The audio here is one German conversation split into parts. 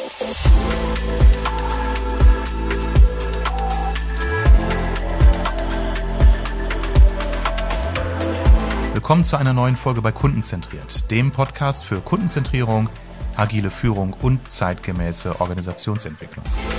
Willkommen zu einer neuen Folge bei Kundenzentriert, dem Podcast für Kundenzentrierung, agile Führung und zeitgemäße Organisationsentwicklung.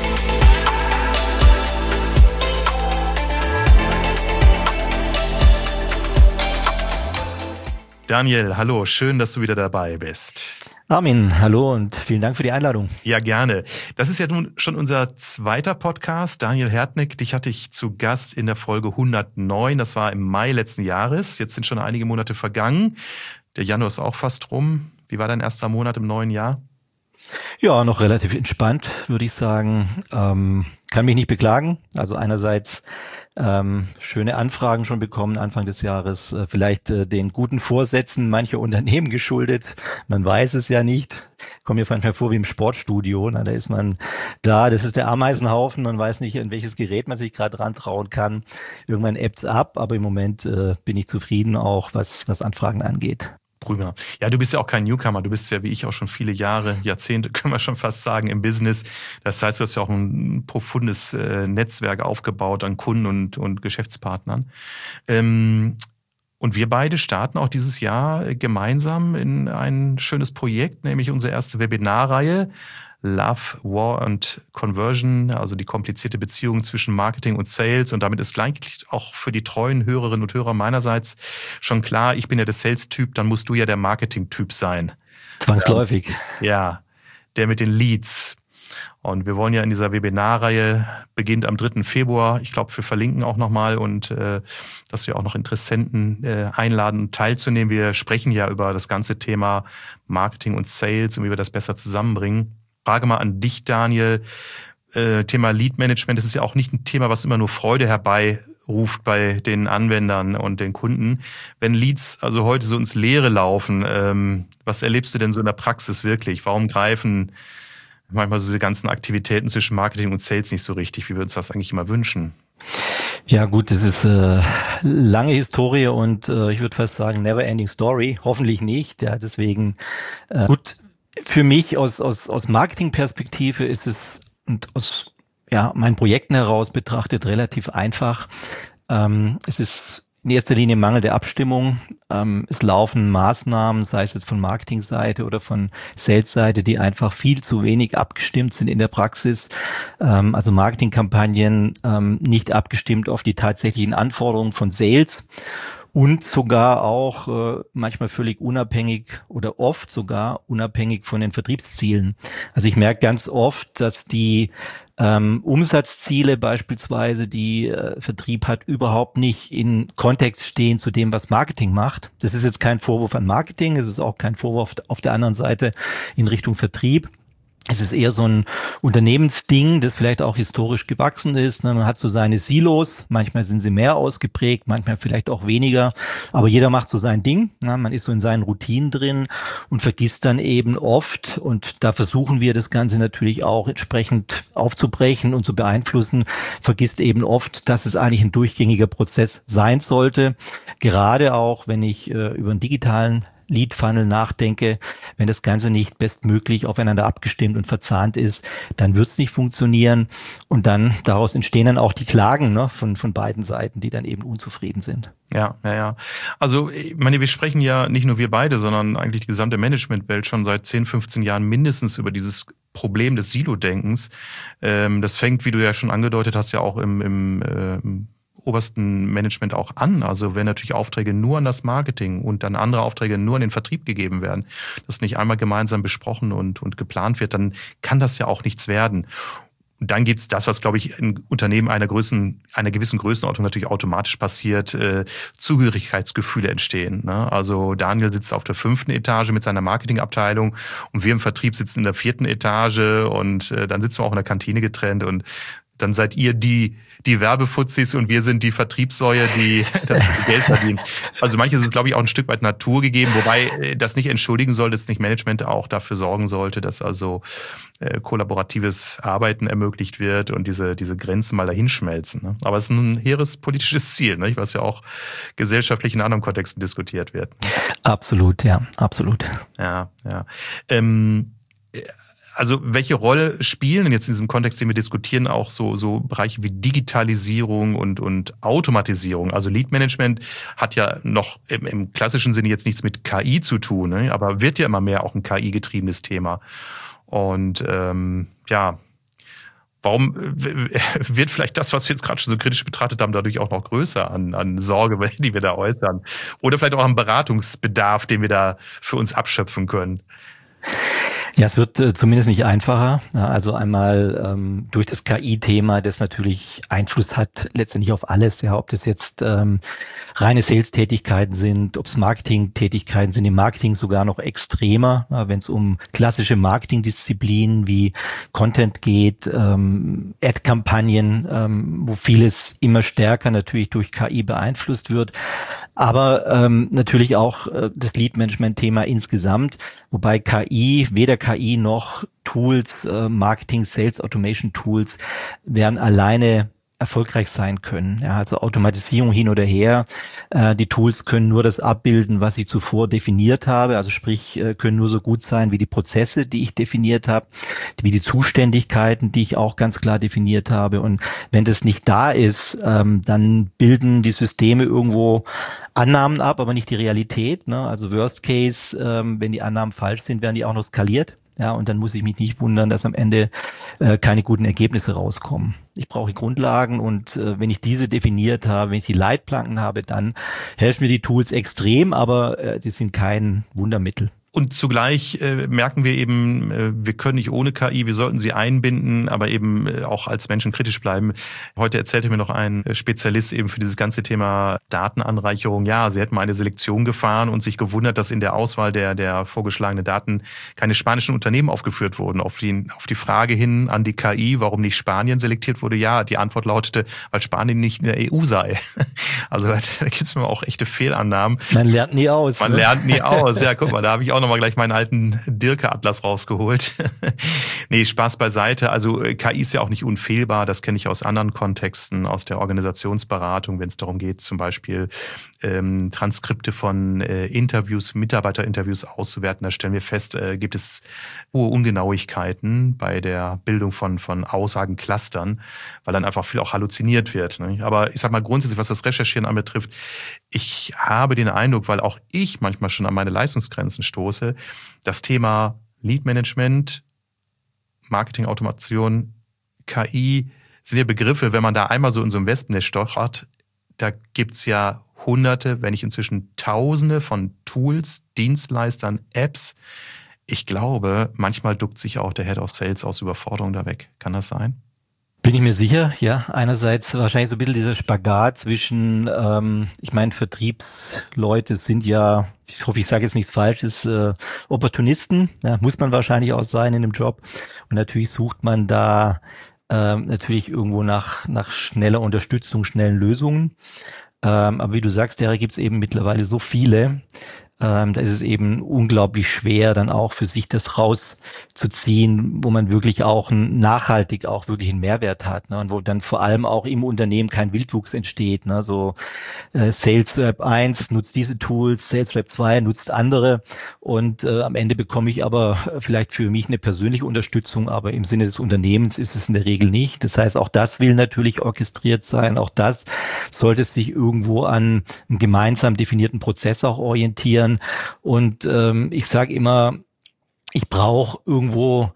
Daniel, hallo, schön, dass du wieder dabei bist. Armin, hallo und vielen Dank für die Einladung. Ja, gerne. Das ist ja nun schon unser zweiter Podcast. Daniel Hertneck, dich hatte ich zu Gast in der Folge 109. Das war im Mai letzten Jahres. Jetzt sind schon einige Monate vergangen. Der Januar ist auch fast rum. Wie war dein erster Monat im neuen Jahr? Ja, noch relativ entspannt, würde ich sagen. Kann mich nicht beklagen. Also einerseits schöne Anfragen schon bekommen Anfang des Jahres, vielleicht den guten Vorsätzen mancher Unternehmen geschuldet. Man weiß es ja nicht. Kommt mir manchmal vor wie im Sportstudio. Da ist man da, das ist der Ameisenhaufen. Man weiß nicht, in welches Gerät man sich gerade dran trauen kann. Irgendwann ebbt's ab, aber im Moment bin ich zufrieden, auch was Anfragen angeht. Prima. Ja, du bist ja auch kein Newcomer. Du bist ja wie ich auch schon viele Jahre, Jahrzehnte, können wir schon fast sagen, im Business. Das heißt, du hast ja auch ein profundes Netzwerk aufgebaut an Kunden und Geschäftspartnern. Und wir beide starten auch dieses Jahr gemeinsam in ein schönes Projekt, nämlich unsere erste Webinarreihe Love, War and Conversion, also die komplizierte Beziehung zwischen Marketing und Sales. Und damit ist eigentlich auch für die treuen Hörerinnen und Hörer meinerseits schon klar, ich bin ja der Sales-Typ, dann musst du ja der Marketing-Typ sein. Zwangsläufig. Ja, der mit den Leads. Und wir wollen ja in dieser Webinarreihe, beginnt am 3. Februar, ich glaube, wir verlinken auch nochmal und dass wir auch noch Interessenten einladen, teilzunehmen. Wir sprechen ja über das ganze Thema Marketing und Sales und wie wir das besser zusammenbringen. Frage mal an dich, Daniel. Thema Lead Management, das ist ja auch nicht ein Thema, was immer nur Freude herbeiruft bei den Anwendern und den Kunden. Wenn Leads also heute so ins Leere laufen, was erlebst du denn so in der Praxis wirklich? Warum greifen manchmal so diese ganzen Aktivitäten zwischen Marketing und Sales nicht so richtig, wie wir uns das eigentlich immer wünschen? Ja gut, das ist lange Historie und ich würde fast sagen never ending story. Hoffentlich nicht. Ja, deswegen gut. Für mich aus Marketingperspektive ist es und aus meinen Projekten heraus betrachtet relativ einfach. Es ist in erster Linie Mangel der Abstimmung. Es laufen Maßnahmen, sei es jetzt von Marketingseite oder von Sales-Seite, die einfach viel zu wenig abgestimmt sind in der Praxis. Also Marketingkampagnen nicht abgestimmt auf die tatsächlichen Anforderungen von Sales. Und sogar auch manchmal völlig unabhängig oder oft sogar unabhängig von den Vertriebszielen. Also ich merke ganz oft, dass die Umsatzziele beispielsweise, die Vertrieb hat, überhaupt nicht in Kontext stehen zu dem, was Marketing macht. Das ist jetzt kein Vorwurf an Marketing, es ist auch kein Vorwurf auf der anderen Seite in Richtung Vertrieb. Es ist eher so ein Unternehmensding, das vielleicht auch historisch gewachsen ist. Man hat so seine Silos, manchmal sind sie mehr ausgeprägt, manchmal vielleicht auch weniger, aber jeder macht so sein Ding. Man ist so in seinen Routinen drin und vergisst dann eben oft, und da versuchen wir das Ganze natürlich auch entsprechend aufzubrechen und zu beeinflussen, vergisst eben oft, dass es eigentlich ein durchgängiger Prozess sein sollte. Gerade auch, wenn ich über einen digitalen Lead-Funnel nachdenke, wenn das Ganze nicht bestmöglich aufeinander abgestimmt und verzahnt ist, dann wird es nicht funktionieren und dann daraus entstehen dann auch die Klagen von beiden Seiten, die dann eben unzufrieden sind. Ja. Also ich meine, wir sprechen ja nicht nur wir beide, sondern eigentlich die gesamte Managementwelt schon seit 10, 15 Jahren mindestens über dieses Problem des Silo-Denkens. Das fängt, wie du ja schon angedeutet hast, ja auch im obersten Management auch an. Also wenn natürlich Aufträge nur an das Marketing und dann andere Aufträge nur an den Vertrieb gegeben werden, das nicht einmal gemeinsam besprochen und geplant wird, dann kann das ja auch nichts werden. Und dann gibt's das, was, glaube ich, in Unternehmen einer gewissen Größenordnung natürlich automatisch passiert, Zugehörigkeitsgefühle entstehen. Ne? Also Daniel sitzt auf der 5. Etage mit seiner Marketingabteilung und wir im Vertrieb sitzen in der 4. Etage und dann sitzen wir auch in der Kantine getrennt und dann seid ihr die Werbefuzis und wir sind die Vertriebssäue, die das Geld verdienen. Also manches ist, glaube ich, auch ein Stück weit Natur gegeben, wobei das nicht entschuldigen soll, dass nicht Management auch dafür sorgen sollte, dass also kollaboratives Arbeiten ermöglicht wird und diese Grenzen mal dahinschmelzen. Ne? Aber es ist ein hehres politisches Ziel, ne? Was ja auch gesellschaftlich in anderen Kontexten diskutiert wird. Absolut, ja, absolut. Ja. Also welche Rolle spielen denn jetzt in diesem Kontext, den wir diskutieren, auch so Bereiche wie Digitalisierung und Automatisierung? Also Lead Management hat ja noch im klassischen Sinne jetzt nichts mit KI zu tun, ne? Aber wird ja immer mehr auch ein KI-getriebenes Thema. Und warum wird vielleicht das, was wir jetzt gerade schon so kritisch betrachtet haben, dadurch auch noch größer an Sorge, die wir da äußern? Oder vielleicht auch am Beratungsbedarf, den wir da für uns abschöpfen können? Ja, es wird zumindest nicht einfacher. Ja, also einmal durch das KI-Thema, das natürlich Einfluss hat letztendlich auf alles. Ja, ob das jetzt reine Sales-Tätigkeiten sind, ob es Marketing-Tätigkeiten sind, im Marketing sogar noch extremer, ja, wenn es um klassische Marketing-Disziplinen wie Content geht, Ad-Kampagnen, wo vieles immer stärker natürlich durch KI beeinflusst wird. Aber natürlich auch das Lead-Management-Thema insgesamt, wobei weder KI noch Tools, Marketing, Sales, Automation Tools werden alleine erfolgreich sein können. Ja, also Automatisierung hin oder her. Die Tools können nur das abbilden, was ich zuvor definiert habe. Also sprich, können nur so gut sein wie die Prozesse, die ich definiert habe, wie die Zuständigkeiten, die ich auch ganz klar definiert habe. Und wenn das nicht da ist, dann bilden die Systeme irgendwo Annahmen ab, aber nicht die Realität. Ne? Also Worst Case, wenn die Annahmen falsch sind, werden die auch noch skaliert. Ja, und dann muss ich mich nicht wundern, dass am Ende keine guten Ergebnisse rauskommen. Ich brauche Grundlagen und wenn ich diese definiert habe, wenn ich die Leitplanken habe, dann helfen mir die Tools extrem, aber die sind kein Wundermittel. Und zugleich merken wir eben, wir können nicht ohne KI, wir sollten sie einbinden, aber eben auch als Menschen kritisch bleiben. Heute erzählte mir noch ein Spezialist eben für dieses ganze Thema Datenanreicherung. Ja, sie hätten mal eine Selektion gefahren und sich gewundert, dass in der Auswahl der vorgeschlagenen Daten keine spanischen Unternehmen aufgeführt wurden. Auf die Frage hin an die KI, warum nicht Spanien selektiert wurde, ja, die Antwort lautete, weil Spanien nicht in der EU sei. Also da gibt es mir auch echte Fehlannahmen. Man lernt nie aus. Man lernt nie aus. Ja, guck mal, da habe ich auch noch mal gleich meinen alten Dirke-Atlas rausgeholt. Nee, Spaß beiseite. Also KI ist ja auch nicht unfehlbar. Das kenne ich aus anderen Kontexten, aus der Organisationsberatung, wenn es darum geht, zum Beispiel Transkripte von Interviews, Mitarbeiterinterviews auszuwerten. Da stellen wir fest, gibt es hohe Ungenauigkeiten bei der Bildung von Aussagenclustern, weil dann einfach viel auch halluziniert wird. Ne? Aber ich sag mal grundsätzlich, was das Recherchieren anbetrifft, ich habe den Eindruck, weil auch ich manchmal schon an meine Leistungsgrenzen stoße, das Thema Lead Management, Marketing, Automation, KI sind ja Begriffe, wenn man da einmal so in so einem Wespennest stochert, da gibt's ja Hunderte, wenn nicht inzwischen Tausende von Tools, Dienstleistern, Apps. Ich glaube, manchmal duckt sich auch der Head of Sales aus Überforderung da weg. Kann das sein? Bin ich mir sicher, ja. Einerseits wahrscheinlich so ein bisschen dieser Spagat zwischen, ich meine, Vertriebsleute sind ja, ich hoffe, ich sage jetzt nichts Falsches, Opportunisten, ja, muss man wahrscheinlich auch sein in dem Job. Und natürlich sucht man da natürlich irgendwo nach schneller Unterstützung, schnellen Lösungen. Aber wie du sagst, Derek, gibt es eben mittlerweile so viele. Da ist es eben unglaublich schwer, dann auch für sich das rauszuziehen, wo man wirklich auch nachhaltig auch wirklich einen Mehrwert hat, ne? Und wo dann vor allem auch im Unternehmen kein Wildwuchs entsteht. Ne? So Sales Rep 1 nutzt diese Tools, Sales Rep 2 nutzt andere und am Ende bekomme ich aber vielleicht für mich eine persönliche Unterstützung, aber im Sinne des Unternehmens ist es in der Regel nicht. Das heißt, auch das will natürlich orchestriert sein, auch das sollte sich irgendwo an einem gemeinsam definierten Prozess auch orientieren. Und ich sage immer, ich brauche irgendwo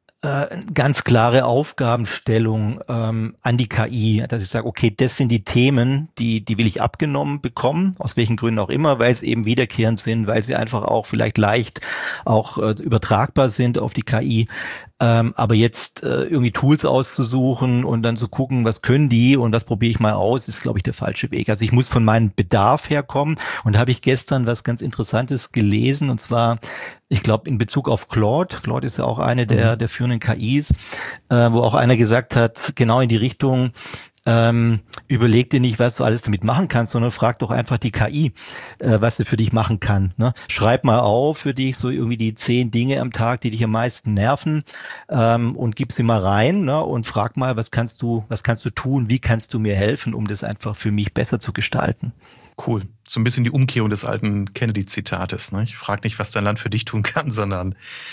ganz klare Aufgabenstellung an die KI, dass ich sage, okay, das sind die Themen, die will ich abgenommen bekommen, aus welchen Gründen auch immer, weil sie eben wiederkehrend sind, weil sie einfach auch vielleicht leicht auch übertragbar sind auf die KI. Aber jetzt irgendwie Tools auszusuchen und dann zu gucken, was können die und was probiere ich mal aus, ist, glaube ich, der falsche Weg. Also ich muss von meinem Bedarf herkommen und da habe ich gestern was ganz Interessantes gelesen und zwar, ich glaube, in Bezug auf Claude. Claude ist ja auch eine der führenden KIs, wo auch einer gesagt hat, genau in die Richtung, überleg dir nicht, was du alles damit machen kannst, sondern frag doch einfach die KI, was sie für dich machen kann. Ne? Schreib mal auf für dich so irgendwie die 10 Dinge am Tag, die dich am meisten nerven, und gib sie mal rein, ne? Und frag mal, was kannst du tun, wie kannst du mir helfen, um das einfach für mich besser zu gestalten. Cool. So ein bisschen die Umkehrung des alten Kennedy-Zitates. Ne? Ich frage nicht, was dein Land für dich tun kann, sondern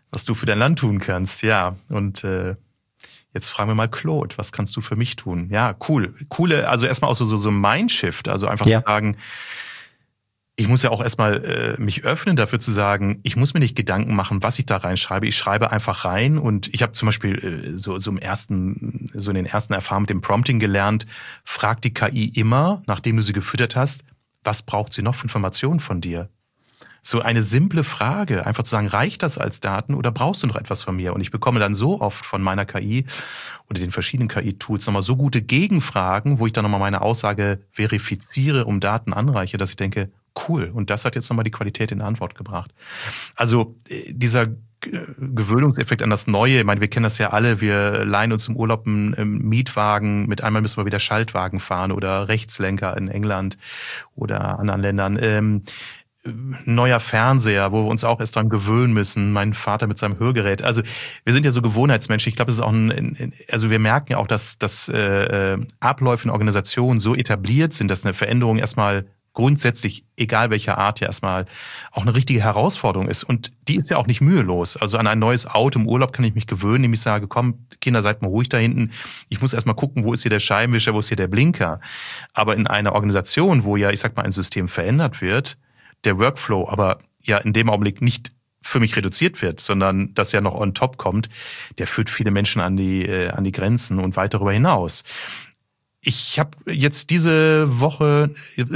Was du für dein Land tun kannst, ja. Und jetzt fragen wir mal Claude, was kannst du für mich tun? Ja, cool. Also erstmal auch so ein Mindshift, also einfach zu sagen, ich muss ja auch erstmal mich öffnen, dafür zu sagen, ich muss mir nicht Gedanken machen, was ich da reinschreibe. Ich schreibe einfach rein und ich habe zum Beispiel so in den ersten Erfahrungen mit dem Prompting gelernt, frag die KI immer, nachdem du sie gefüttert hast, was braucht sie noch für Informationen von dir? So eine simple Frage, einfach zu sagen, reicht das als Daten oder brauchst du noch etwas von mir? Und ich bekomme dann so oft von meiner KI oder den verschiedenen KI-Tools nochmal so gute Gegenfragen, wo ich dann nochmal meine Aussage verifiziere, um Daten anreiche, dass ich denke, cool. Und das hat jetzt nochmal die Qualität in der Antwort gebracht. Also dieser Gewöhnungseffekt an das Neue, ich meine, wir kennen das ja alle, wir leihen uns im Urlaub einen Mietwagen, mit einmal müssen wir wieder Schaltwagen fahren oder Rechtslenker in England oder anderen Ländern. Neuer Fernseher, wo wir uns auch erst dran gewöhnen müssen, mein Vater mit seinem Hörgerät. Also wir sind ja so Gewohnheitsmenschen. Ich glaube, es ist auch also wir merken ja auch, dass Abläufe in Organisationen so etabliert sind, dass eine Veränderung erstmal grundsätzlich, egal welcher Art, ja erstmal auch eine richtige Herausforderung ist. Und die ist ja auch nicht mühelos. Also an ein neues Auto im Urlaub kann ich mich gewöhnen, indem ich sage, komm, Kinder, seid mal ruhig da hinten. Ich muss erstmal gucken, wo ist hier der Scheibenwischer, wo ist hier der Blinker. Aber in einer Organisation, wo ja, ich sag mal, ein System verändert wird, der Workflow aber ja in dem Augenblick nicht für mich reduziert wird, sondern das ja noch on top kommt, der führt viele Menschen an die Grenzen und weit darüber hinaus. Ich habe jetzt diese Woche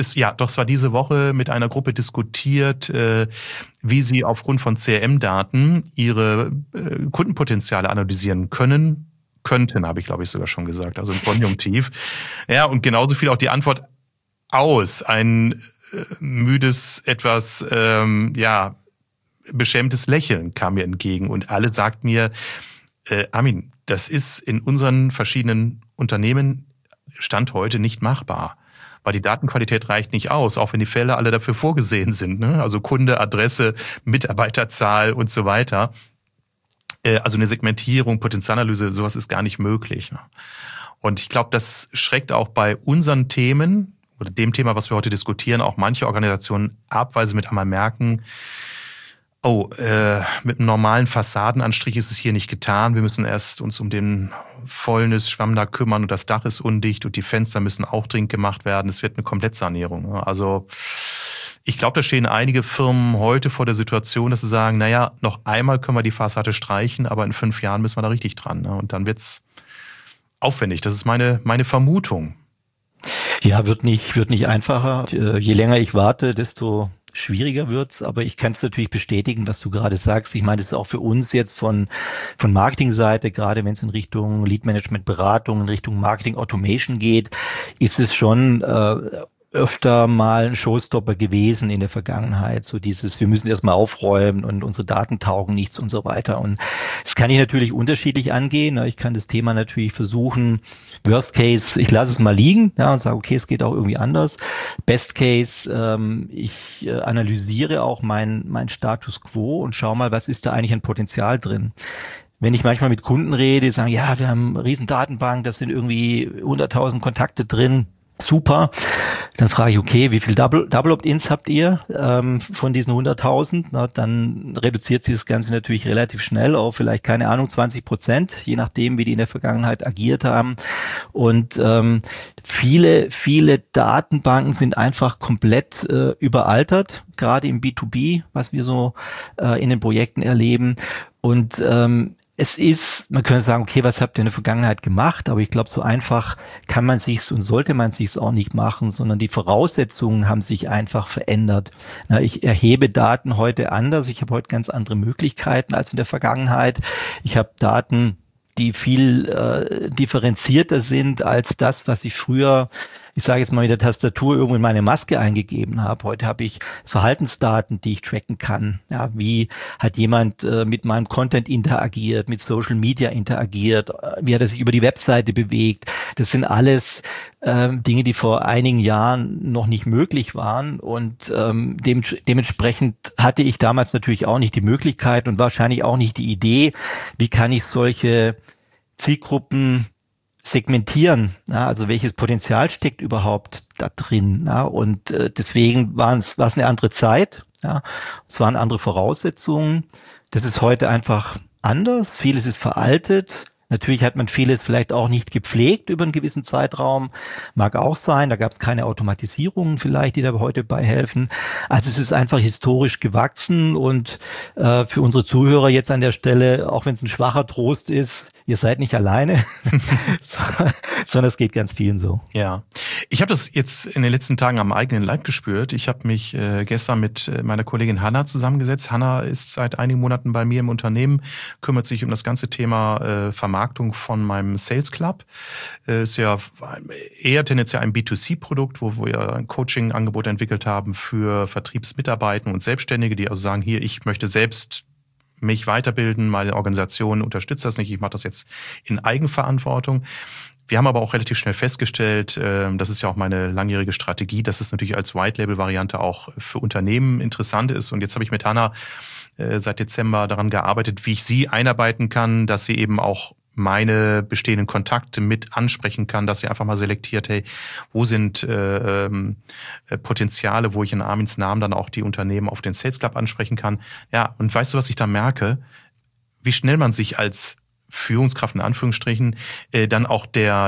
mit einer Gruppe diskutiert, wie sie aufgrund von CRM-Daten ihre Kundenpotenziale analysieren könnten, habe ich glaube ich sogar schon gesagt, also im Konjunktiv. Ja, und genauso viel auch die Antwort aus. Ein müdes, etwas beschämtes Lächeln kam mir entgegen und alle sagten mir, Armin, das ist in unseren verschiedenen Unternehmen Stand heute nicht machbar, weil die Datenqualität reicht nicht aus, auch wenn die Fälle alle dafür vorgesehen sind, ne? Also Kunde, Adresse, Mitarbeiterzahl und so weiter. Also eine Segmentierung, Potenzialanalyse, sowas ist gar nicht möglich, ne? Und ich glaube, das schreckt auch bei unseren Themen oder dem Thema, was wir heute diskutieren, auch manche Organisationen ab, weil sie mit einmal merken, mit einem normalen Fassadenanstrich ist es hier nicht getan. Wir müssen erst uns um den Fäulnisschwamm da kümmern und das Dach ist undicht und die Fenster müssen auch dringend gemacht werden. Es wird eine Komplettsanierung. Also ich glaube, da stehen einige Firmen heute vor der Situation, dass sie sagen, naja, noch einmal können wir die Fassade streichen, aber in 5 Jahren müssen wir da richtig dran. Und dann wird's aufwendig. Das ist meine Vermutung. Ja, wird nicht einfacher. Je länger ich warte, desto schwieriger wird's, aber ich kann es natürlich bestätigen, was du gerade sagst. Ich meine, das ist auch für uns jetzt von Marketingseite, gerade wenn es in Richtung Lead-Management, Beratung, in Richtung Marketing Automation geht, ist es schon öfter mal ein Showstopper gewesen in der Vergangenheit. So dieses, wir müssen erstmal aufräumen und unsere Daten taugen nichts und so weiter. Und das kann ich natürlich unterschiedlich angehen. Ich kann das Thema natürlich versuchen, Worst Case, ich lasse es mal liegen, ja, und sage, okay, es geht auch irgendwie anders. Best Case, ich analysiere auch mein Status Quo und schau mal, was ist da eigentlich an Potenzial drin. Wenn ich manchmal mit Kunden rede, die sagen, ja, wir haben eine riesen Datenbank, da sind irgendwie 100.000 Kontakte drin. Super. Dann frage ich, okay, wie viel Double Opt-ins habt ihr von diesen 100.000? Na, dann reduziert sich das Ganze natürlich relativ schnell auf vielleicht, keine Ahnung, 20%, je nachdem, wie die in der Vergangenheit agiert haben. Und viele Datenbanken sind einfach komplett überaltert, gerade im B2B, was wir so in den Projekten erleben. Und es ist, man könnte sagen, okay, was habt ihr in der Vergangenheit gemacht? Aber ich glaube, so einfach kann man sich's und sollte man sich's auch nicht machen, sondern die Voraussetzungen haben sich einfach verändert. Na, ich erhebe Daten heute anders. Ich habe heute ganz andere Möglichkeiten als in der Vergangenheit. Ich habe Daten, die viel differenzierter sind als das, was ich früher, ich sage jetzt mal mit der Tastatur, irgendwo in meine Maske eingegeben habe. Heute habe ich Verhaltensdaten, die ich tracken kann. Ja, wie hat jemand mit meinem Content interagiert, mit Social Media interagiert, wie hat er sich über die Webseite bewegt. Das sind alles Dinge, die vor einigen Jahren noch nicht möglich waren und dementsprechend hatte ich damals natürlich auch nicht die Möglichkeit und wahrscheinlich auch nicht die Idee, wie kann ich solche Zielgruppen segmentieren, ja, also welches Potenzial steckt überhaupt da drin, ja, und deswegen war es eine andere Zeit Ja, es waren andere Voraussetzungen. Das ist heute einfach anders. Vieles ist veraltet. Natürlich hat man vieles vielleicht auch nicht gepflegt über einen gewissen Zeitraum. Mag auch sein. Da gab es keine Automatisierungen vielleicht, die da heute bei helfen. Also es ist einfach historisch gewachsen und für unsere Zuhörer jetzt an der Stelle, auch wenn es ein schwacher Trost ist, ihr seid nicht alleine, sondern es geht ganz vielen so. Ja, ich habe das jetzt in den letzten Tagen am eigenen Leib gespürt. Ich habe mich gestern mit meiner Kollegin Hanna zusammengesetzt. Hanna ist seit einigen Monaten bei mir im Unternehmen, kümmert sich um das ganze Thema Vermarktung von meinem Sales Club. Ist ja eher tendenziell ein B2C-Produkt, wo wir ein Coaching-Angebot entwickelt haben für Vertriebsmitarbeiter und Selbstständige, die also sagen, hier, ich möchte selbst mich weiterbilden, meine Organisation unterstützt das nicht, ich mache das jetzt in Eigenverantwortung. Wir haben aber auch relativ schnell festgestellt, das ist ja auch meine langjährige Strategie, dass es natürlich als White-Label-Variante auch für Unternehmen interessant ist. Und jetzt habe ich mit Hanna seit Dezember daran gearbeitet, wie ich sie einarbeiten kann, dass sie eben auch meine bestehenden Kontakte mit ansprechen kann, dass sie einfach mal selektiert, hey, wo sind Potenziale, wo ich in Armins Namen dann auch die Unternehmen auf den Sales Club ansprechen kann. Ja, und weißt du, was ich da merke? Wie schnell man sich als Führungskraft in Anführungsstrichen dann auch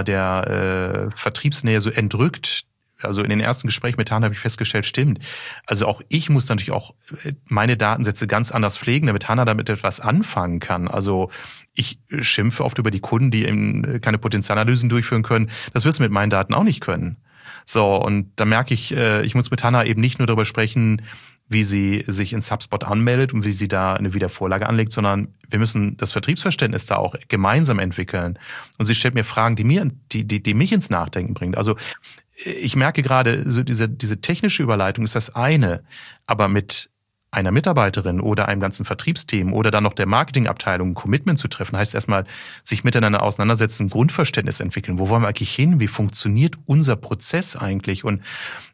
der Vertriebsnähe so entrückt. Also in den ersten Gesprächen mit Hanna habe ich festgestellt, stimmt. Also auch ich muss natürlich auch meine Datensätze ganz anders pflegen, damit Hanna damit etwas anfangen kann. Also ich schimpfe oft über die Kunden, die eben keine Potenzialanalysen durchführen können. Das wirst du mit meinen Daten auch nicht können. So, und da merke ich, ich muss mit Hanna eben nicht nur darüber sprechen, wie sie sich in HubSpot anmeldet und wie sie da eine Wiedervorlage anlegt, sondern wir müssen das Vertriebsverständnis da auch gemeinsam entwickeln. Und sie stellt mir Fragen, die mich ins Nachdenken bringen. Also ich merke gerade, so diese technische Überleitung ist das eine, aber mit einer Mitarbeiterin oder einem ganzen Vertriebsteam oder dann noch der Marketingabteilung ein Commitment zu treffen, heißt erstmal sich miteinander auseinandersetzen, ein Grundverständnis entwickeln. Wo wollen wir eigentlich hin? Wie funktioniert unser Prozess eigentlich? Und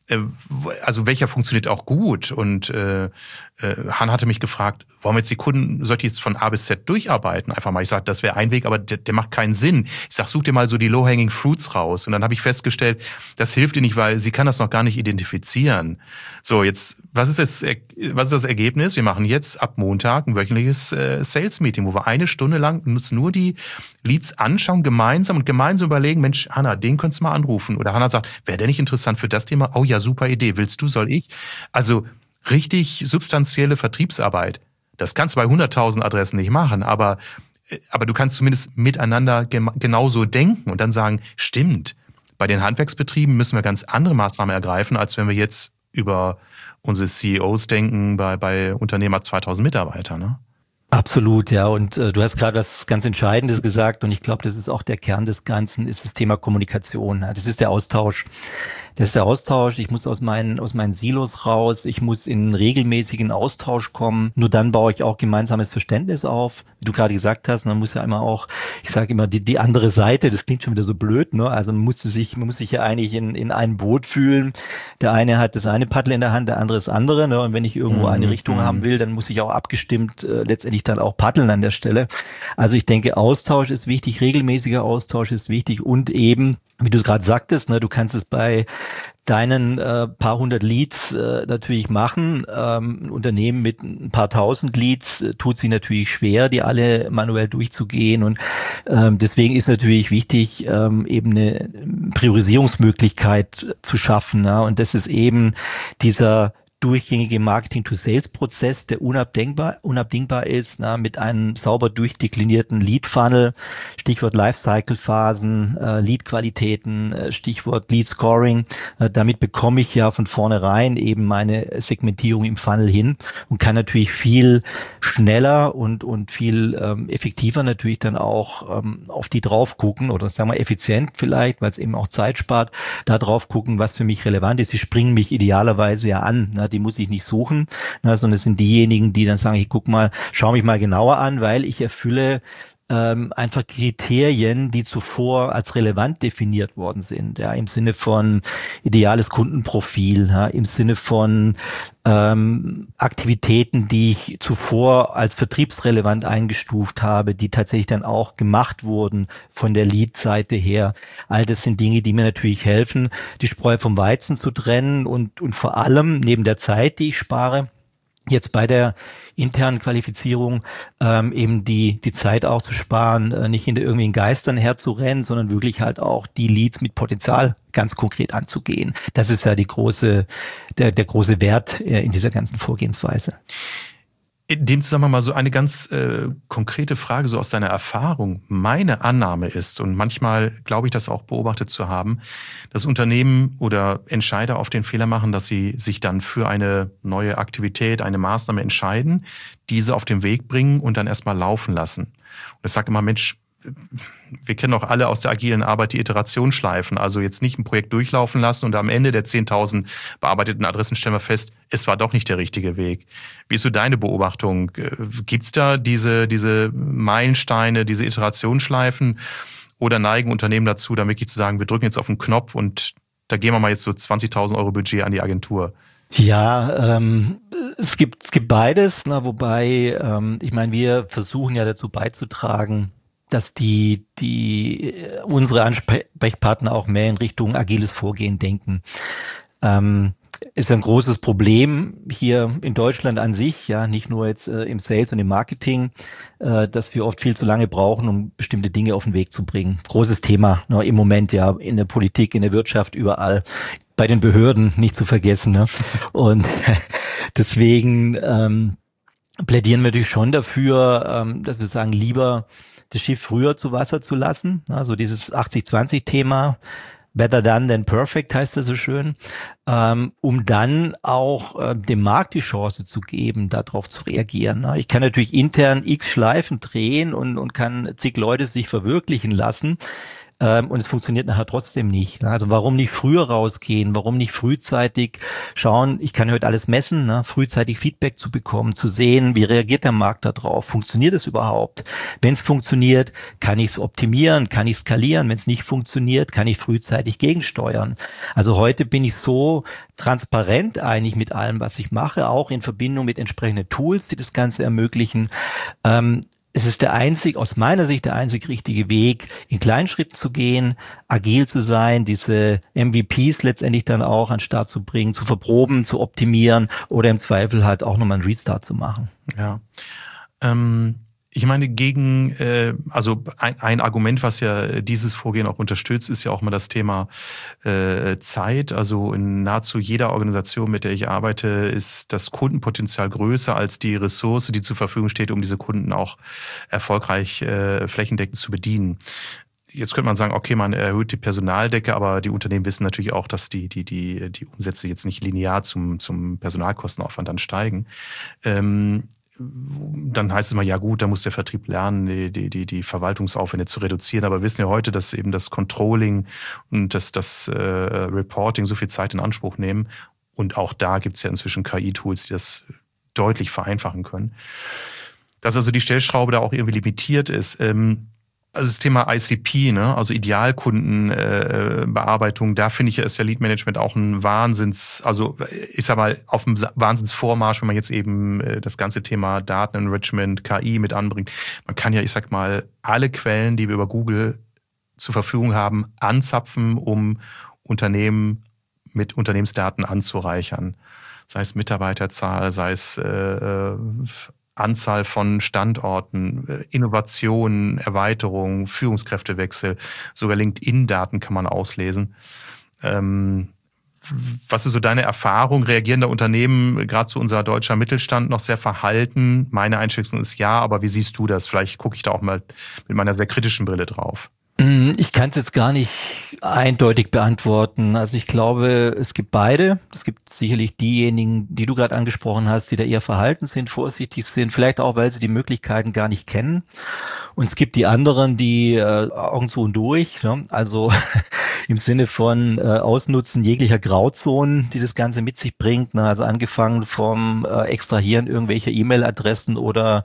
also welcher funktioniert auch gut? Und Han hatte mich gefragt, wollen wir jetzt die Kunden, sollte ich jetzt von A bis Z durcharbeiten? Einfach mal, ich sage, das wäre ein Weg, aber der macht keinen Sinn. Ich sage, such dir mal so die Low-Hanging Fruits raus. Und dann habe ich festgestellt, das hilft ihr nicht, weil sie kann das noch gar nicht identifizieren. So, jetzt, was ist das Ergebnis? Wir machen jetzt ab Montag ein wöchentliches Sales-Meeting, wo wir eine Stunde lang uns nur die Leads anschauen, gemeinsam überlegen, Mensch, Hanna, den könntest du mal anrufen. Oder Hanna sagt, wäre der nicht interessant für das Thema? Oh ja, super Idee. Willst du, soll ich? Also richtig substanzielle Vertriebsarbeit. Das kannst du bei 100.000 Adressen nicht machen, aber du kannst zumindest miteinander genauso denken und dann sagen, stimmt, bei den Handwerksbetrieben müssen wir ganz andere Maßnahmen ergreifen, als wenn wir jetzt über unsere CEOs denken bei Unternehmen ab 2000 Mitarbeiter, ne? Absolut, ja. Und du hast gerade was ganz Entscheidendes gesagt und ich glaube, das ist auch der Kern des Ganzen, ist das Thema Kommunikation. Ja, das ist der Austausch. Das ist der Austausch. Ich muss aus meinen Silos raus. Ich muss in regelmäßigen Austausch kommen. Nur dann baue ich auch gemeinsames Verständnis auf. Wie du gerade gesagt hast, man muss ja immer auch, ich sage immer, die andere Seite, das klingt schon wieder so blöd, ne? Also man muss sich ja eigentlich in einem Boot fühlen. Der eine hat das eine Paddel in der Hand, der andere das andere, ne? Und wenn ich irgendwo eine Richtung haben will, dann muss ich auch abgestimmt letztendlich dann auch paddeln an der Stelle. Also ich denke, Austausch ist wichtig, regelmäßiger Austausch ist wichtig und eben, wie du es gerade sagtest, ne, du kannst es bei deinen paar hundert Leads natürlich machen. Ein Unternehmen mit ein paar tausend Leads tut sich natürlich schwer, die alle manuell durchzugehen und deswegen ist natürlich wichtig, eben eine Priorisierungsmöglichkeit zu schaffen. Ja? Und das ist eben dieser durchgängige Marketing-to-Sales-Prozess, der unabdingbar ist, mit einem sauber durchdeklinierten Lead-Funnel, Stichwort Lifecycle-Phasen, Lead-Qualitäten, Stichwort Lead-Scoring. Damit bekomme ich ja von vornherein eben meine Segmentierung im Funnel hin und kann natürlich viel schneller und viel effektiver natürlich dann auch auf die drauf gucken oder sagen wir effizient vielleicht, weil es eben auch Zeit spart, da drauf gucken, was für mich relevant ist. Sie springen mich idealerweise ja an, die muss ich nicht suchen, sondern es sind diejenigen, die dann sagen, ich guck mal, schau mich mal genauer an, weil ich erfülle einfach Kriterien, die zuvor als relevant definiert worden sind, ja, im Sinne von ideales Kundenprofil, ja, im Sinne von Aktivitäten, die ich zuvor als vertriebsrelevant eingestuft habe, die tatsächlich dann auch gemacht wurden von der Lead-Seite her. All das sind Dinge, die mir natürlich helfen, die Spreu vom Weizen zu trennen und vor allem neben der Zeit, die ich spare, jetzt bei der internen Qualifizierung eben die Zeit auch zu sparen, nicht hinter irgendwelchen Geistern herzurennen, sondern wirklich halt auch die Leads mit Potenzial ganz konkret anzugehen. Das ist ja der große Wert in dieser ganzen Vorgehensweise. In dem Zusammenhang mal so eine ganz konkrete Frage so aus deiner Erfahrung. Meine Annahme ist, und manchmal glaube ich das auch beobachtet zu haben, dass Unternehmen oder Entscheider oft den Fehler machen, dass sie sich dann für eine neue Aktivität, eine Maßnahme entscheiden, diese auf den Weg bringen und dann erstmal laufen lassen. Und ich sage immer, Mensch, wir kennen auch alle aus der agilen Arbeit die Iterationsschleifen. Also jetzt nicht ein Projekt durchlaufen lassen und am Ende der 10.000 bearbeiteten Adressen stellen wir fest, es war doch nicht der richtige Weg. Wie ist so deine Beobachtung? Gibt's da diese Meilensteine, diese Iterationsschleifen oder neigen Unternehmen dazu, dann wirklich zu sagen, wir drücken jetzt auf den Knopf und da geben wir mal jetzt so 20.000 Euro Budget an die Agentur? Ja, es gibt beides, wobei, ich meine, wir versuchen ja dazu beizutragen, dass unsere Ansprechpartner auch mehr in Richtung agiles Vorgehen denken. Ist ein großes Problem hier in Deutschland an sich, ja, nicht nur jetzt im Sales und im Marketing, dass wir oft viel zu lange brauchen, um bestimmte Dinge auf den Weg zu bringen. Großes Thema, im Moment ja in der Politik, in der Wirtschaft, überall. Bei den Behörden nicht zu vergessen. Ne? Und deswegen plädieren wir natürlich schon dafür, dass wir sagen, lieber das Schiff früher zu Wasser zu lassen. Also dieses 80-20-Thema, better done than perfect heißt das so schön, um dann auch dem Markt die Chance zu geben, darauf zu reagieren. Ich kann natürlich intern x Schleifen drehen und kann zig Leute sich verwirklichen lassen. Und es funktioniert nachher trotzdem nicht. Also warum nicht früher rausgehen? Warum nicht frühzeitig schauen? Ich kann heute alles messen, frühzeitig Feedback zu bekommen, zu sehen, wie reagiert der Markt da drauf? Funktioniert es überhaupt? Wenn es funktioniert, kann ich es optimieren, kann ich skalieren. Wenn es nicht funktioniert, kann ich frühzeitig gegensteuern. Also heute bin ich so transparent eigentlich mit allem, was ich mache, auch in Verbindung mit entsprechenden Tools, die das Ganze ermöglichen. Es ist aus meiner Sicht der einzig richtige Weg, in kleinen Schritten zu gehen, agil zu sein, diese MVPs letztendlich dann auch an den Start zu bringen, zu verproben, zu optimieren oder im Zweifel halt auch nochmal einen Restart zu machen. Ja. Ich meine, also ein Argument, was ja dieses Vorgehen auch unterstützt, ist ja auch mal das Thema Zeit. Also in nahezu jeder Organisation, mit der ich arbeite, ist das Kundenpotenzial größer als die Ressource, die zur Verfügung steht, um diese Kunden auch erfolgreich flächendeckend zu bedienen. Jetzt könnte man sagen, okay, man erhöht die Personaldecke, aber die Unternehmen wissen natürlich auch, dass die Umsätze jetzt nicht linear zum Personalkostenaufwand dann steigen. Dann heißt es immer, ja gut, da muss der Vertrieb lernen, die Verwaltungsaufwände zu reduzieren. Aber wir wissen ja heute, dass eben das Controlling und das Reporting so viel Zeit in Anspruch nehmen. Und auch da gibt es ja inzwischen KI-Tools, die das deutlich vereinfachen können. Dass also die Stellschraube da auch irgendwie limitiert ist. Also das Thema ICP, also Idealkundenbearbeitung, da finde ich, ist ja Lead Management auch ein ich sag mal, auf einem Wahnsinnsvormarsch, wenn man jetzt eben das ganze Thema Datenenrichment, KI mit anbringt. Man kann ja, ich sag mal, alle Quellen, die wir über Google zur Verfügung haben, anzapfen, um Unternehmen mit Unternehmensdaten anzureichern. Sei es Mitarbeiterzahl, sei es Anzahl von Standorten, Innovationen, Erweiterungen, Führungskräftewechsel, sogar LinkedIn-Daten kann man auslesen. Was ist so deine Erfahrung? Reagieren da Unternehmen, gerade zu unser deutscher Mittelstand, noch sehr verhalten? Meine Einschätzung ist ja, aber wie siehst du das? Vielleicht gucke ich da auch mal mit meiner sehr kritischen Brille drauf. Ich kann es jetzt gar nicht eindeutig beantworten. Also ich glaube, es gibt beide. Es gibt sicherlich diejenigen, die du gerade angesprochen hast, die da eher verhalten sind, vorsichtig sind, vielleicht auch, weil sie die Möglichkeiten gar nicht kennen. Und es gibt die anderen, die Augen zu und durch, also im Sinne von Ausnutzen jeglicher Grauzonen, die das Ganze mit sich bringt. Also angefangen vom Extrahieren irgendwelcher E-Mail-Adressen oder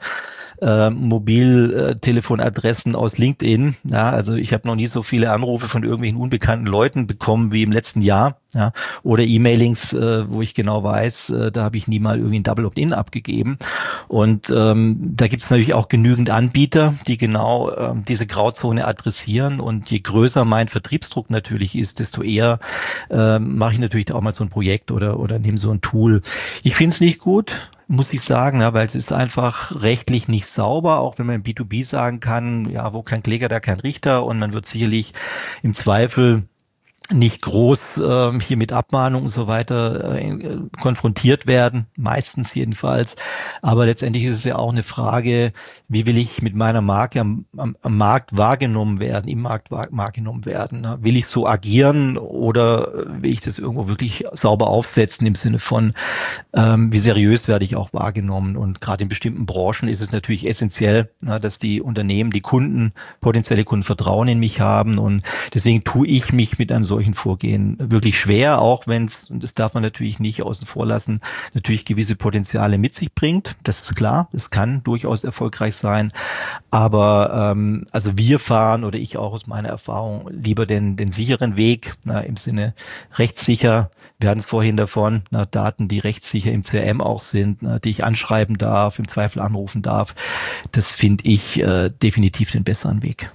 Mobiltelefonadressen aus LinkedIn. Ja, also ich habe noch nie so viele Anrufe von irgendwelchen unbekannten Leuten bekommen wie im letzten Jahr. Ja, oder E-Mailings, wo ich genau weiß, da habe ich nie mal irgendwie ein Double Opt-in abgegeben. Und da gibt es natürlich auch genügend Anbieter, die genau diese Grauzone adressieren. Und je größer mein Vertriebsdruck natürlich ist, desto eher mache ich natürlich auch mal so ein Projekt oder nehme so ein Tool. Ich finde es nicht gut. muss ich sagen, weil es ist einfach rechtlich nicht sauber, auch wenn man im B2B sagen kann, ja, wo kein Kläger, da kein Richter, und man wird sicherlich im Zweifel nicht groß hier mit Abmahnung und so weiter konfrontiert werden, meistens jedenfalls. Aber letztendlich ist es ja auch eine Frage, wie will ich mit meiner Marke am Markt wahrgenommen werden, im Markt wahrgenommen werden. Ne? Will ich so agieren oder will ich das irgendwo wirklich sauber aufsetzen im Sinne von, wie seriös werde ich auch wahrgenommen? Und gerade in bestimmten Branchen ist es natürlich essentiell, dass die Unternehmen, die Kunden, potenzielle Kunden Vertrauen in mich haben, und deswegen tue ich mich mit einem solchen Vorgehen wirklich schwer, auch wenn es, und das darf man natürlich nicht außen vor lassen, natürlich gewisse Potenziale mit sich bringt. Das ist klar, das kann durchaus erfolgreich sein. Aber also wir fahren, oder ich auch aus meiner Erfahrung, lieber den sicheren Weg, im Sinne rechtssicher. Wir hatten es vorhin davon, Daten, die rechtssicher im CRM auch sind, die ich anschreiben darf, im Zweifel anrufen darf. Das finde ich definitiv den besseren Weg.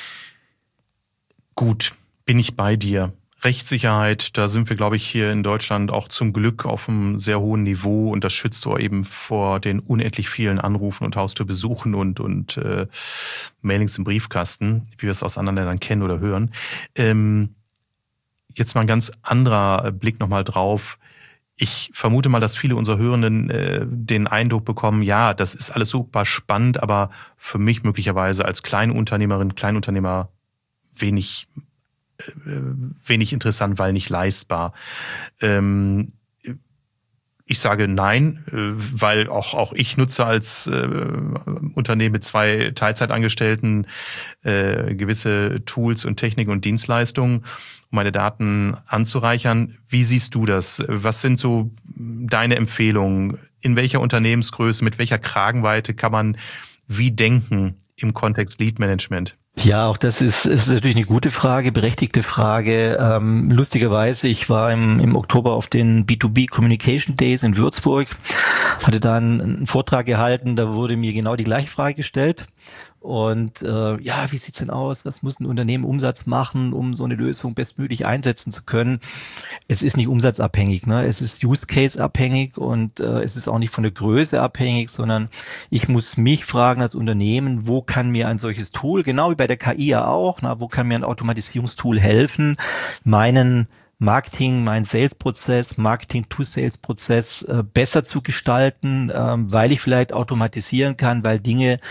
Gut, bin ich bei dir. Rechtssicherheit, da sind wir, glaube ich, hier in Deutschland auch zum Glück auf einem sehr hohen Niveau, und das schützt so eben vor den unendlich vielen Anrufen und Haustürbesuchen und Mailings im Briefkasten, wie wir es aus anderen Ländern kennen oder hören. Jetzt mal ein ganz anderer Blick nochmal drauf. Ich vermute mal, dass viele unserer Hörenden den Eindruck bekommen, ja, das ist alles super spannend, aber für mich möglicherweise als Kleinunternehmerin, Kleinunternehmer wenig interessant, weil nicht leistbar. Ich sage nein, weil auch ich nutze als Unternehmen mit 2 Teilzeitangestellten gewisse Tools und Techniken und Dienstleistungen, um meine Daten anzureichern. Wie siehst du das? Was sind so deine Empfehlungen? In welcher Unternehmensgröße, mit welcher Kragenweite kann man wie denken im Kontext Lead Management? Ja, auch das ist natürlich eine gute Frage, berechtigte Frage. Lustigerweise, ich war im Oktober auf den B2B Communication Days in Würzburg, hatte da einen Vortrag gehalten, da wurde mir genau die gleiche Frage gestellt. Und wie sieht's denn aus? Was muss ein Unternehmen Umsatz machen, um so eine Lösung bestmöglich einsetzen zu können? Es ist nicht umsatzabhängig, ne? Es ist Use Case abhängig, und es ist auch nicht von der Größe abhängig, sondern ich muss mich fragen als Unternehmen, wo kann mir ein solches Tool, genau wie bei der KI ja auch, wo kann mir ein Automatisierungstool helfen, meinen Sales-Prozess, Marketing-to-Sales-Prozess besser zu gestalten, weil ich vielleicht automatisieren kann, weil Dinge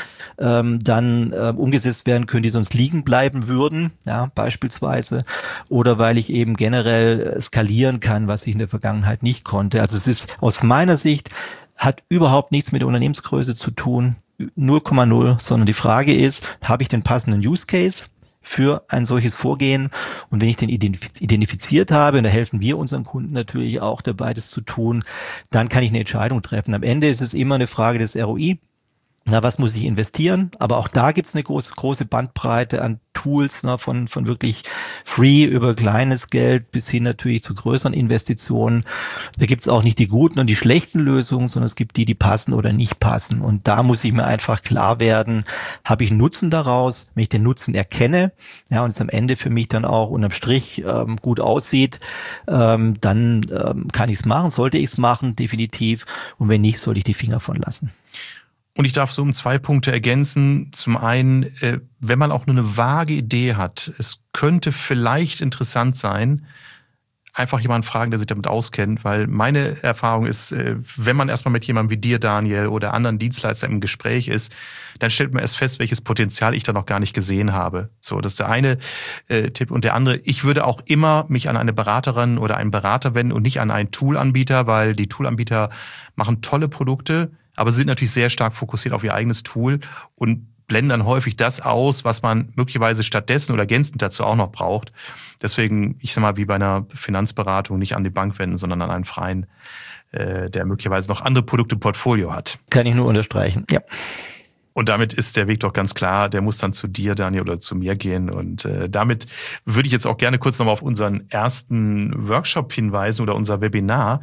dann umgesetzt werden können, die sonst liegen bleiben würden, ja, beispielsweise, oder weil ich eben generell skalieren kann, was ich in der Vergangenheit nicht konnte. Also es ist aus meiner Sicht, hat überhaupt nichts mit der Unternehmensgröße zu tun, 0,0, sondern die Frage ist, habe ich den passenden Use Case für ein solches Vorgehen? Und wenn ich den identifiziert habe, und da helfen wir unseren Kunden natürlich auch dabei, das zu tun, dann kann ich eine Entscheidung treffen. Am Ende ist es immer eine Frage des ROI. Was muss ich investieren? Aber auch da gibt es eine große Bandbreite an Tools, von wirklich free über kleines Geld bis hin natürlich zu größeren Investitionen. Da gibt es auch nicht die guten und die schlechten Lösungen, sondern es gibt die passen oder nicht passen. Und da muss ich mir einfach klar werden, habe ich einen Nutzen daraus? Wenn ich den Nutzen erkenne, ja, und es am Ende für mich dann auch unterm Strich gut aussieht, dann kann ich es machen, sollte ich es machen, definitiv. Und wenn nicht, sollte ich die Finger von lassen. Und ich darf so um 2 Punkte ergänzen. Zum einen, wenn man auch nur eine vage Idee hat, es könnte vielleicht interessant sein, einfach jemanden fragen, der sich damit auskennt, weil meine Erfahrung ist, wenn man erstmal mit jemandem wie dir, Daniel, oder anderen Dienstleistern im Gespräch ist, dann stellt man erst fest, welches Potenzial ich da noch gar nicht gesehen habe. So, das ist der eine Tipp. Und der andere, ich würde auch immer mich an eine Beraterin oder einen Berater wenden und nicht an einen Toolanbieter, weil die Toolanbieter machen tolle Produkte, aber sie sind natürlich sehr stark fokussiert auf ihr eigenes Tool und blenden dann häufig das aus, was man möglicherweise stattdessen oder ergänzend dazu auch noch braucht. Deswegen, ich sag mal, wie bei einer Finanzberatung, nicht an die Bank wenden, sondern an einen Freien, der möglicherweise noch andere Produkte im Portfolio hat. Kann ich nur unterstreichen, ja. Und damit ist der Weg doch ganz klar, der muss dann zu dir, Daniel, oder zu mir gehen. Und damit würde ich jetzt auch gerne kurz nochmal auf unseren ersten Workshop hinweisen oder unser Webinar.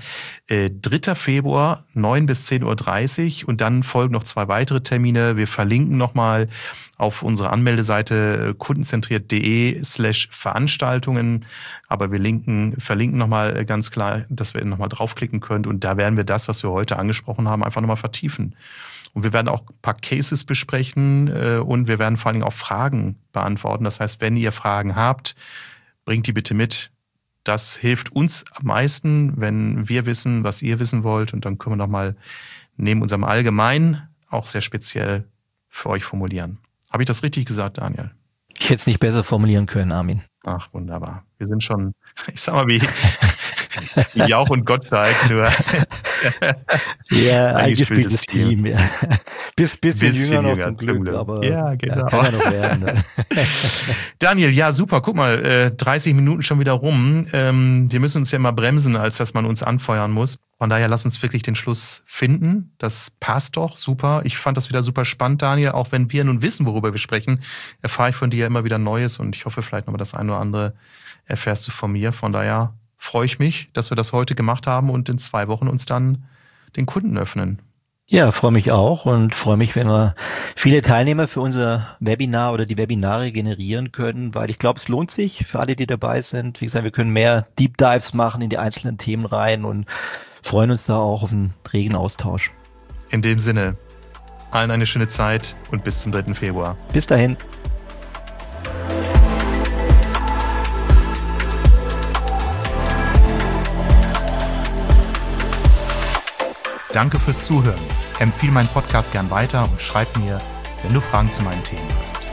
3. Februar, 9 bis 10.30 Uhr. Und dann folgen noch 2 weitere Termine. Wir verlinken nochmal auf unsere Anmeldeseite kundenzentriert.de/Veranstaltungen. Aber wir verlinken nochmal ganz klar, dass ihr nochmal draufklicken könnt. Und da werden wir das, was wir heute angesprochen haben, einfach nochmal vertiefen. Und wir werden auch ein paar Cases besprechen und wir werden vor allen Dingen auch Fragen beantworten. Das heißt, wenn ihr Fragen habt, bringt die bitte mit. Das hilft uns am meisten, wenn wir wissen, was ihr wissen wollt. Und dann können wir nochmal neben unserem Allgemein auch sehr speziell für euch formulieren. Habe ich das richtig gesagt, Daniel? Ich hätte es nicht besser formulieren können, Armin. Ach, wunderbar. Wir sind schon, ich sag mal, wie Jauch und Gottschalk, nur ja, eingespieltes Team. Ja. Bisschen jünger noch zum Glück, aber ja, genau. Ja, kann ja noch werden. Ne? Daniel, ja super, guck mal, 30 Minuten schon wieder rum. Wir müssen uns ja mal bremsen, als dass man uns anfeuern muss. Von daher lass uns wirklich den Schluss finden. Das passt doch, super. Ich fand das wieder super spannend, Daniel. Auch wenn wir nun wissen, worüber wir sprechen, erfahre ich von dir ja immer wieder Neues und ich hoffe vielleicht nochmal das eine oder andere erfährst du von mir. Von daher freue ich mich, dass wir das heute gemacht haben und in 2 Wochen uns dann den Kunden öffnen. Ja, freue mich auch und freue mich, wenn wir viele Teilnehmer für unser Webinar oder die Webinare generieren können, weil ich glaube, es lohnt sich für alle, die dabei sind. Wie gesagt, wir können mehr Deep Dives machen in die einzelnen Themen rein und freuen uns da auch auf einen regen Austausch. In dem Sinne, allen eine schöne Zeit und bis zum 3. Februar. Bis dahin. Danke fürs Zuhören. Empfehle meinen Podcast gern weiter und schreib mir, wenn du Fragen zu meinen Themen hast.